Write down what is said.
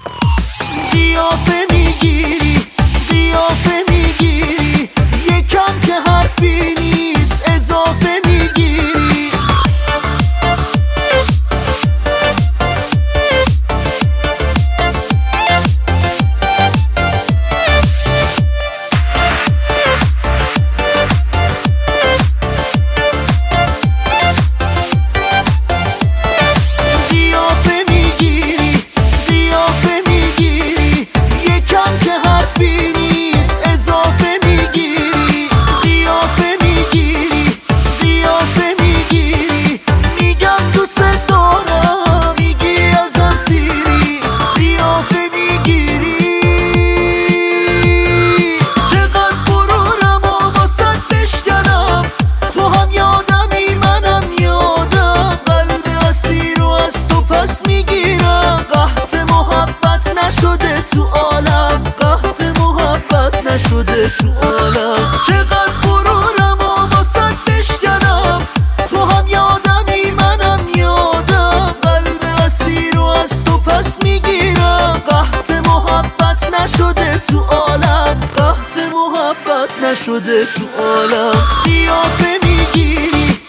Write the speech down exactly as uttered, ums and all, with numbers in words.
قیافه میگیری قیافه میگیری یکم که حرفی نیست اضافه میگیری. نشده تو عالم قحط محبت نشده تو عالم. چقدر غرورم و واسد بشکنم تو هم یادمی منم یادم قلب اسیر و از تو پس میگیرم. قحط محبت نشده تو عالم قحط محبت نشده تو عالم. قیافه میگیری